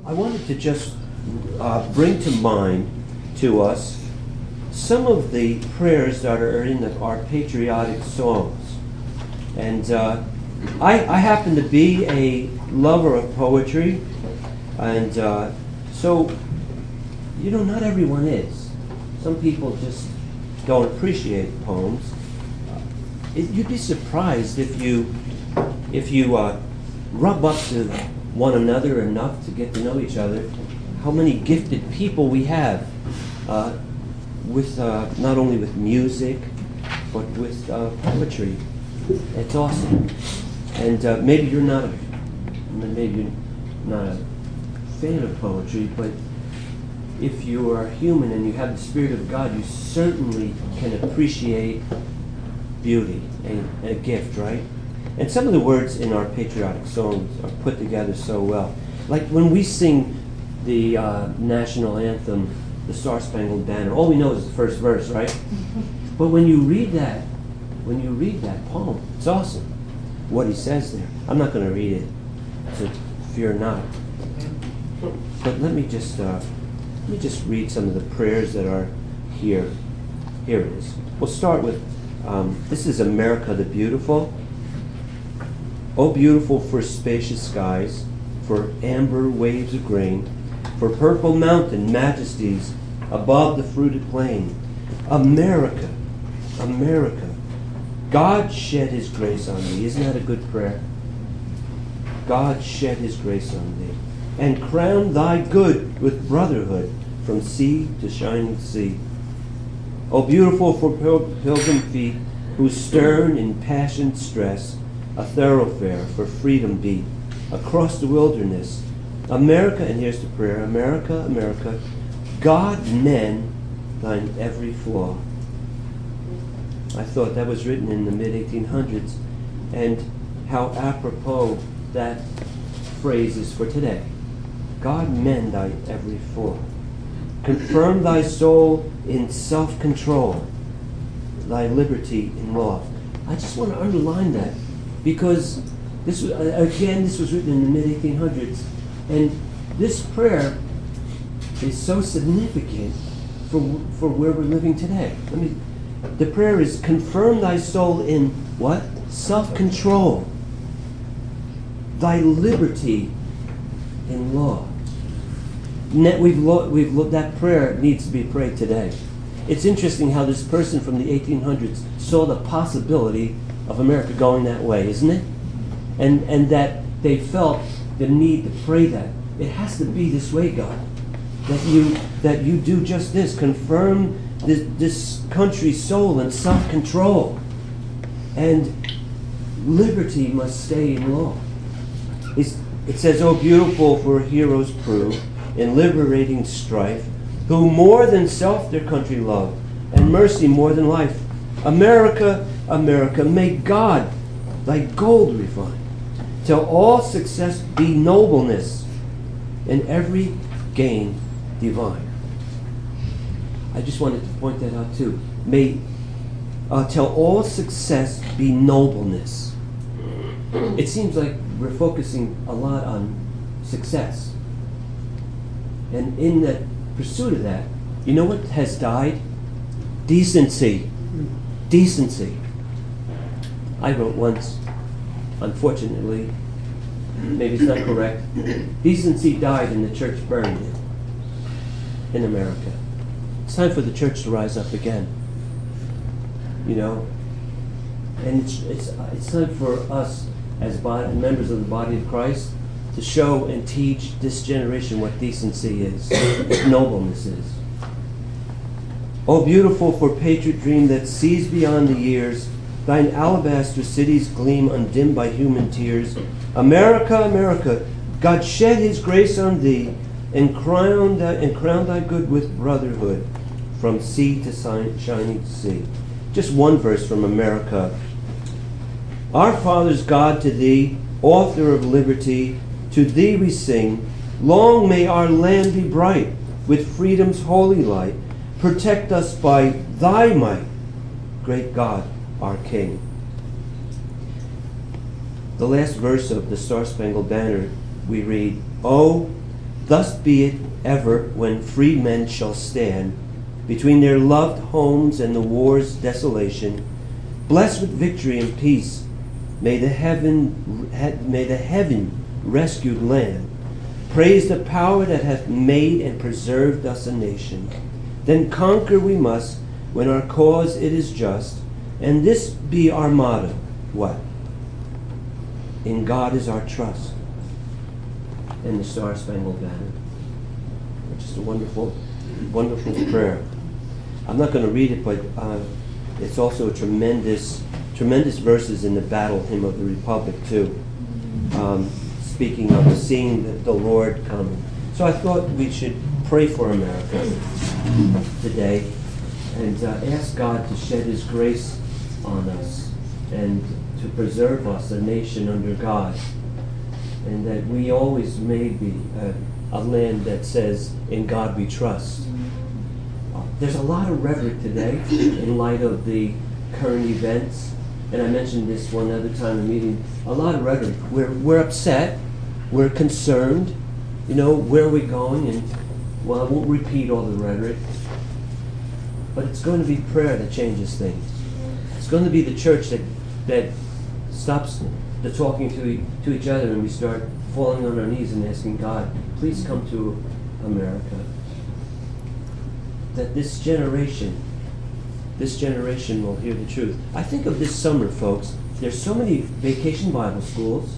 I wanted to just bring to mind to us some of the prayers that are in our patriotic songs. And I happen to be a lover of poetry, and so, not everyone is. Some people just don't appreciate poems. You'd be surprised if you rub up to one another enough to get to know each other, how many gifted people we have with not only with music, but with poetry. It's awesome. And maybe you're not a fan of poetry, but if you are human and you have the Spirit of God, you certainly can appreciate beauty and a gift, right? And some of the words in our patriotic songs are put together so well. Like when we sing the national anthem, the Star-Spangled Banner, all we know is the first verse, right? But when you read that poem, it's awesome what he says there. I'm not going to read it, so fear not. But let me just read some of the prayers that are here. Here it is. We'll start with, this is America the Beautiful. Oh, beautiful for spacious skies, for amber waves of grain, for purple mountain majesties above the fruited plain. America, America, God shed his grace on thee. Isn't that a good prayer? God shed his grace on thee, and crown thy good with brotherhood from sea to shining sea. O beautiful for pilgrim feet, whose stern impassioned stress a thoroughfare for freedom beat across the wilderness. America, and here's the prayer, America, America, God mend thine every flaw. I thought that was written in the mid-1800s, and how apropos that phrase is for today. God mend thy every flaw. Confirm thy soul in self-control, thy liberty in law. I just want to underline that, because this was written in the mid-1800s, and this prayer is so significant for where we're living today. The prayer is, confirm thy soul in what? Self-control, thy liberty in law. That prayer needs to be prayed today. It's interesting how this person from the 1800s saw the possibility of America going that way, isn't it? And that they felt the need to pray that. It has to be this way, God. That you do just this. Confirm this country's soul in self-control. And liberty must stay in law. It says, oh, beautiful for heroes prove in liberating strife, who more than self their country love, and mercy more than life. America, America, may God thy gold refine, till all success be nobleness, and every gain divine. I just wanted to point that out too. May till all success be nobleness. It seems like we're focusing a lot on success. And in the pursuit of that, you know what has died? Decency. Decency. I wrote once, unfortunately, maybe it's not correct, decency died and the church buried it in America. It's time for the church to rise up again. And it's time for us as members of the body of Christ to show and teach this generation what decency is, what nobleness is. Oh, beautiful for patriot dream that sees beyond the years, thine alabaster cities gleam undimmed by human tears. America, America, God shed his grace on thee, and crown thy good with brotherhood from sea to shining sea. Just one verse from America. Our fathers God, to thee, author of liberty, to thee we sing. Long may our land be bright with freedom's holy light. Protect us by thy might, great God, our King. The last verse of the Star-Spangled Banner, we read, oh, Thus be it ever when free men shall stand between their loved homes and the war's desolation, blessed with victory and peace. May the heaven rescued land praise the power that hath made and preserved us a nation. Then conquer we must when our cause it is just, and this be our motto. What? In God is our trust. And the Star-Spangled Banner. Just a wonderful, wonderful prayer. I'm not going to read it, but it's also a tremendous verses in the Battle Hymn of the Republic too. Speaking of seeing the Lord coming. So I thought we should pray for America today and ask God to shed His grace on us and to preserve us, a nation under God, and that we always may be a land that says, in God we trust. There's a lot of rhetoric today in light of the current events, and I mentioned this one other time in a meeting, a lot of rhetoric. We're upset, we're concerned, where are we going? And, well, I won't repeat all the rhetoric, but it's going to be prayer that changes things. It's going to be the church that stops the talking to each other, and we start falling on our knees and asking God, please come to America. That this generation will hear the truth. I think of this summer, folks. There's so many vacation Bible schools.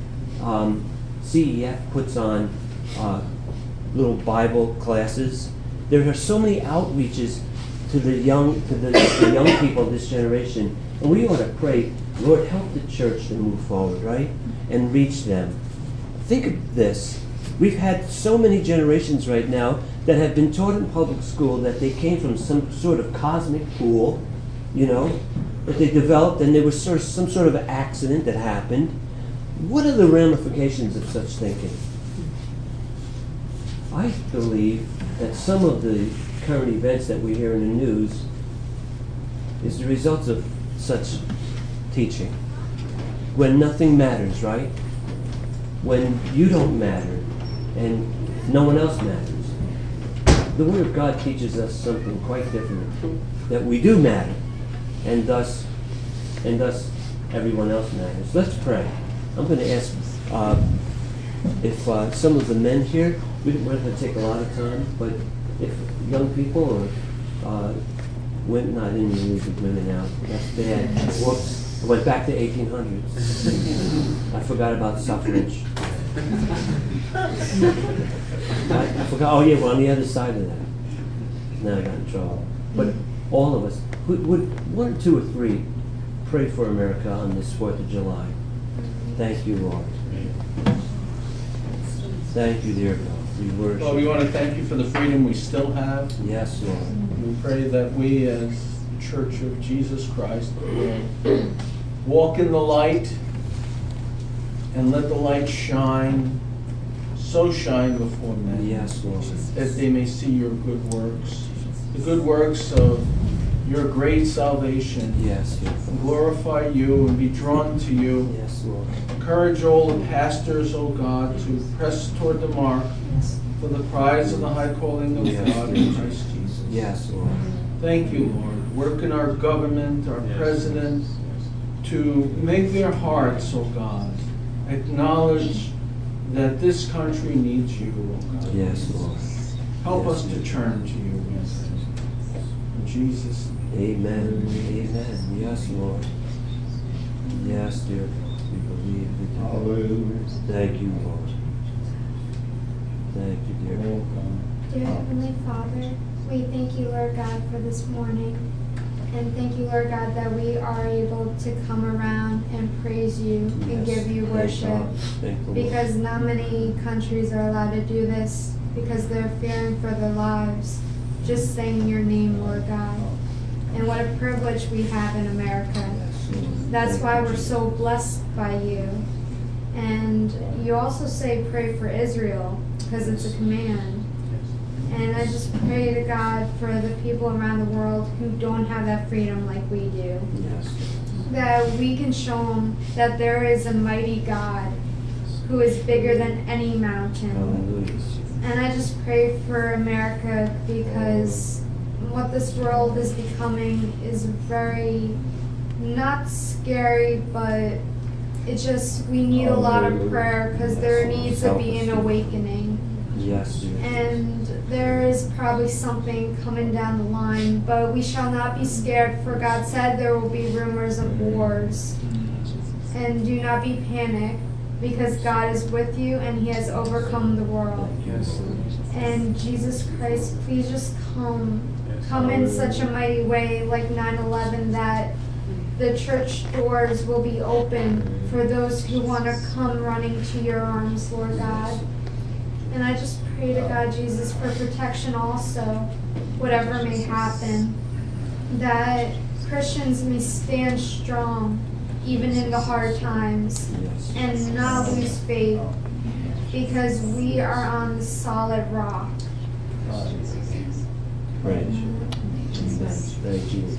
CEF puts on little Bible classes. There are so many outreaches to the young people of this generation, and we ought to pray, Lord, help the church to move forward, right, and reach them. Think of this. We've had so many generations right now that have been taught in public school that they came from some sort of cosmic pool, that they developed, and there was some sort of accident that happened. What are the ramifications of such thinking? I believe that some of the current events that we hear in the news is the results of such teaching. When nothing matters, right? When you don't matter and no one else matters. The Word of God teaches us something quite different, that we do matter, and thus everyone else matters. Let's pray. I'm going to ask if some of the men here, we're not going to take a lot of time, but if young people or women, not in the music, women out, that's bad. Whoops, I went back to 1800s. I forgot about suffrage. I forgot, oh yeah, we're on the other side of that. Now I got in trouble. But all of us, would one or two or three pray for America on this 4th of July? Thank you, Lord. Thank you, dear God. We worship. Well, we want to thank you for the freedom we still have. Yes, Lord. We pray that we as the Church of Jesus Christ will walk in the light and let the light shine, so shine before men. Yes, Lord. That they may see your good works, the good works of your great salvation. Yes, Lord. Glorify you and be drawn to you. Yes, Lord. Encourage all the pastors, O God, to press toward the mark for the prize of the high calling of God in Christ Jesus. Yes, Lord. Thank you, Lord. Work in our government, our president, to make their hearts, O God, acknowledge that this country needs you, O God. Yes, Lord. Help us to turn to you. In Jesus' name. Amen. Amen. Yes, Lord. Yes, dear God. We believe we do. Hallelujah. Thank you, Lord. Thank you, dear God. Dear Heavenly Father, we thank you, Lord God, for this morning. And thank you, Lord God, that we are able to come around and praise you and give you worship. Because not many countries are allowed to do this because they're fearing for their lives. Just saying your name, Lord God. And what a privilege we have in America. That's why we're so blessed by you. And you also say pray for Israel because it's a command. And I just pray to God for the people around the world who don't have that freedom like we do. Yes. That we can show them that there is a mighty God who is bigger than any mountain. Hallelujah. And just pray for America, because what this world is becoming is very, not scary, but we need a lot of prayer, because there needs to be an awakening. Yes. And there is probably something coming down the line, but we shall not be scared, for God said there will be rumors of wars. And do not be panicked, because God is with you and He has overcome the world. Yes. And Jesus Christ, please just come in such a mighty way, like 9/11, that the church doors will be open for those who want to come running to your arms, Lord God. And I just pray to God, Jesus, for protection also, whatever may happen, that Christians may stand strong even in the hard times, and not lose faith, because we are on the solid rock. Praise you. Thank you.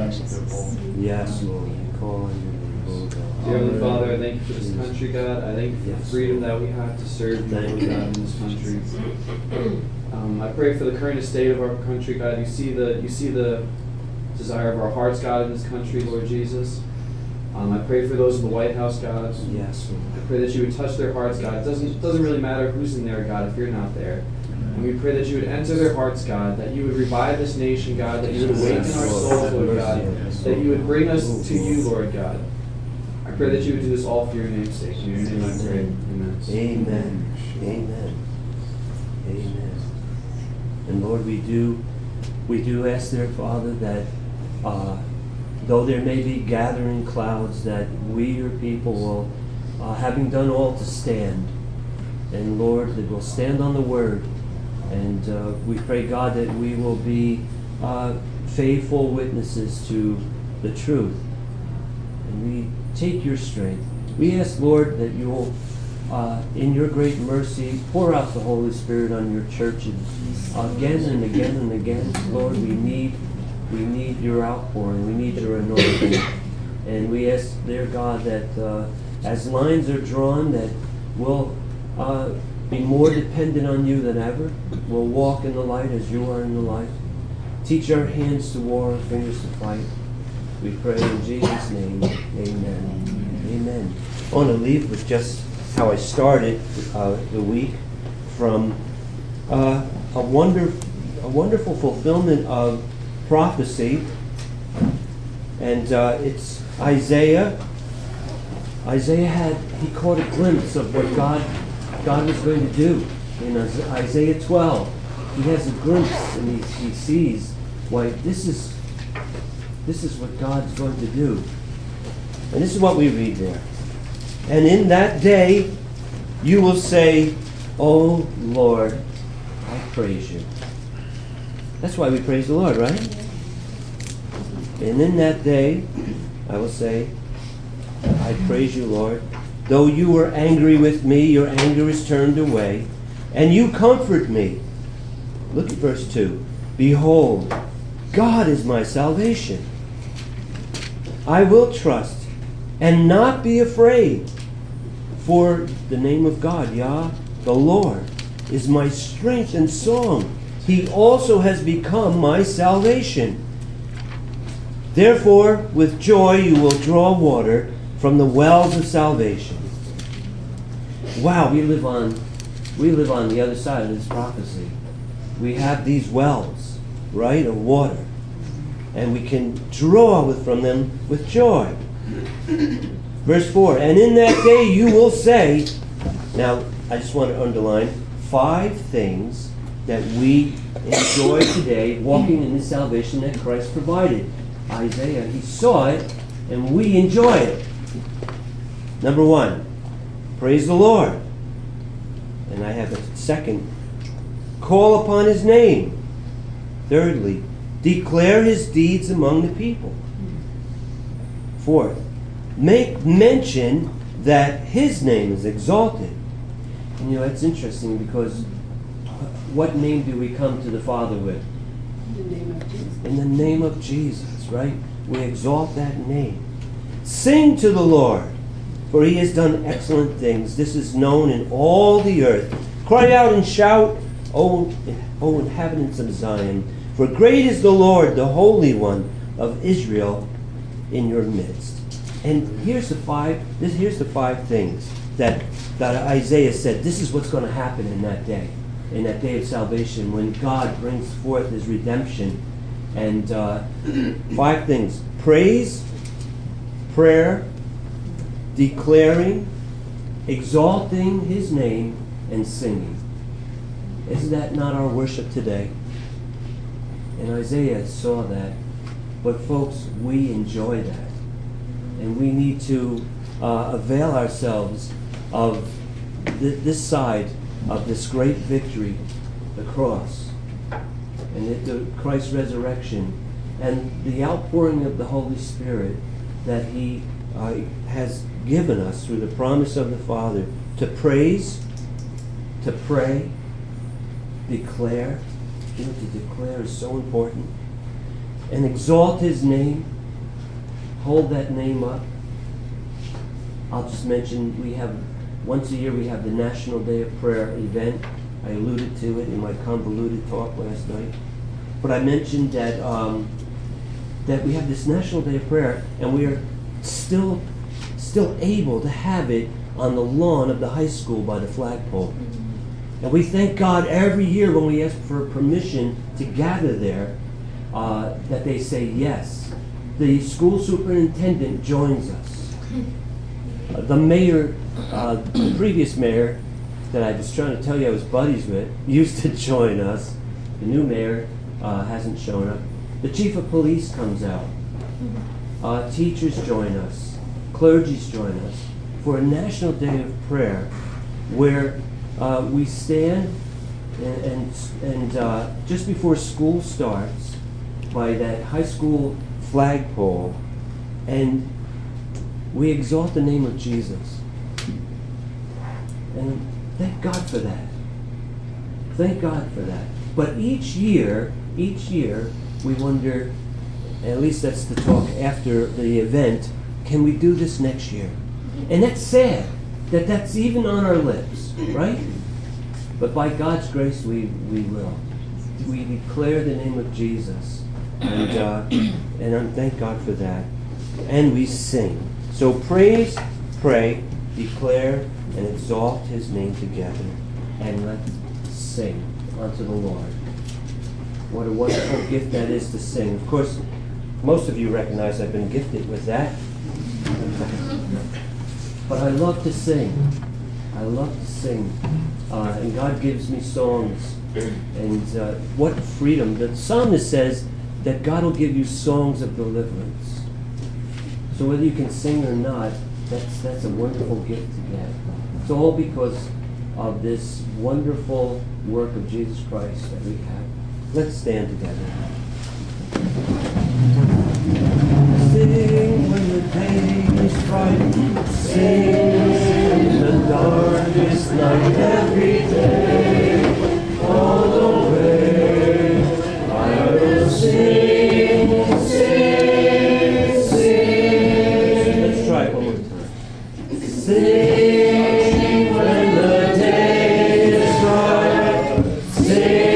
Yes, Lord. We call on you. Dear Heavenly Father, I thank you for this country, God. I thank you for the freedom that we have to serve you, Lord God, in this country. I pray for the current state of our country, God. You see the desire of our hearts, God, in this country, Lord Jesus. I pray for those in the White House, God. Yes, Lord. I pray that you would touch their hearts, God. It doesn't really matter who's in there, God, if you're not there. And we pray that you would enter their hearts, God, that you would revive this nation, God, that you would awaken our souls, Lord God, that you would bring us to you, Lord God. I pray that you would do this all for your name's sake. In your name I pray. Amen. Amen. Amen. Amen. And Lord, we do ask, dear Father, that though there may be gathering clouds, that we, your people, will, having done all to stand, and Lord, that we'll stand on the word. And we pray, God, that we will be faithful witnesses to the truth. And we take your strength. We ask, Lord, that you will, in your great mercy, pour out the Holy Spirit on your church again and again and again. Lord, we need your outpouring. We need your anointing. And we ask, dear God, that as lines are drawn, that we'll be more dependent on you than ever. We'll walk in the light as you are in the light. Teach our hands to war, our fingers to fight. We pray in Jesus' name. Amen. Amen. I want to leave with just how I started the week, from a wonderful fulfillment of prophecy. And it's Isaiah. Isaiah he caught a glimpse of what God was going to do in Isaiah 12. He has a glimpse, and he sees, why, this is what God's going to do. And this is what we read there. And in that day you will say, "Oh Lord, I praise you." That's why we praise the Lord, right? And in that day I will say, "I praise you, Lord. Though you were angry with me, your anger is turned away, and you comfort me." Look at verse 2. "Behold, God is my salvation. I will trust and not be afraid. For the name of God, Yah, the Lord, is my strength and song. He also has become my salvation. Therefore, with joy you will draw water from the wells of salvation." Wow, we live on the other side of this prophecy. We have these wells, right, of water, and we can draw from them with joy. Verse 4, "And in that day you will say," now I just want to underline 5 things that we enjoy today, walking in the salvation that Christ provided. Isaiah, he saw it, and we enjoy it. Number 1, praise the Lord. And I have a second, call upon his name. Thirdly, declare his deeds among the people. 4th, make mention that his name is exalted. And it's interesting, because what name do we come to the Father with? In the name of Jesus. In the name of Jesus, right? We exalt that name. Sing to the Lord, for he has done excellent things. This is known in all the earth. Cry out and shout, O inhabitants of Zion, for great is the Lord, the Holy One of Israel, in your midst. And here's the five things that Isaiah said. This is what's going to happen in that day of salvation, when God brings forth his redemption. And 5 things: praise, prayer, declaring, exalting his name, and singing. Is that not our worship today? And Isaiah saw that. But folks, we enjoy that. And we need to avail ourselves of this side of this great victory, the cross, and Christ's resurrection, and the outpouring of the Holy Spirit that he has given us through the promise of the Father, to praise, to pray, declare. You know, to declare is so important. And exalt his name. Hold that name up. I'll just mention, once a year we have the National Day of Prayer event. I alluded to it in my convoluted talk last night. But I mentioned that we have this National Day of Prayer, and we are still able to have it on the lawn of the high school by the flagpole. And we thank God every year when we ask for permission to gather there, that they say yes. The school superintendent joins us. The mayor, the previous mayor that I was trying to tell you I was buddies with, used to join us. The new mayor hasn't shown up. The chief of police comes out. Teachers join us. Clergies join us for a National Day of Prayer, where we stand and just before school starts by that high school flagpole, and we exalt the name of Jesus. And thank God for that. Thank God for that. But each year, we wonder, at least that's the talk after the event, can we do this next year? And that's sad, that's even on our lips, right? But by God's grace, we will. We declare the name of Jesus. And thank God for that. And we sing. So praise, pray, declare, and exalt his name together. And let's sing unto the Lord. What a wonderful gift that is to sing. Of course, most of you recognize I've been gifted with that. But I love to sing. I love to sing. And God gives me songs. And what freedom. The psalmist says that God will give you songs of deliverance. So whether you can sing or not, that's a wonderful gift to get. It's all because of this wonderful work of Jesus Christ that we have. Let's stand together. Sing when the day is bright. Sing in the darkest night. Every day, all the way, I will sing, sing, sing. Let's try it one more time. Sing when the day is bright. Sing.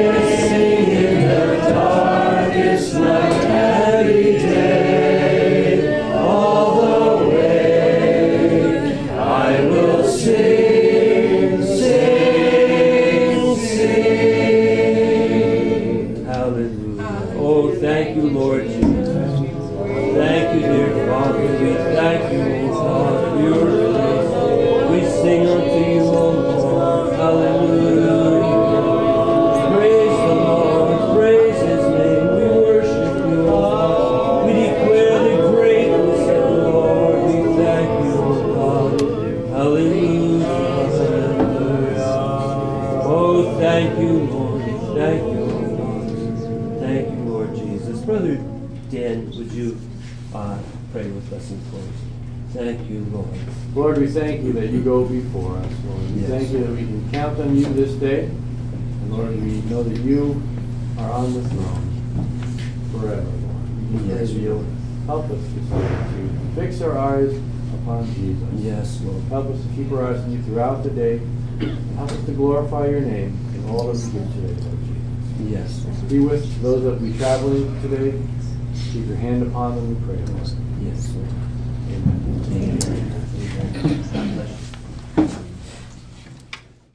Lord, we thank you that you go before us, Lord. We thank you that we can count on you this day. And Lord, we know that you are on the throne forever, Lord. We pray that you'll help us to fix our eyes upon Jesus. Yes, Lord. Help us to keep our eyes on you throughout the day. Help us to glorify your name in all that we give today, Lord Jesus. Yes. Be with those that will be traveling today. Keep your hand upon them, we pray, Lord. Yes. Amen. Amen.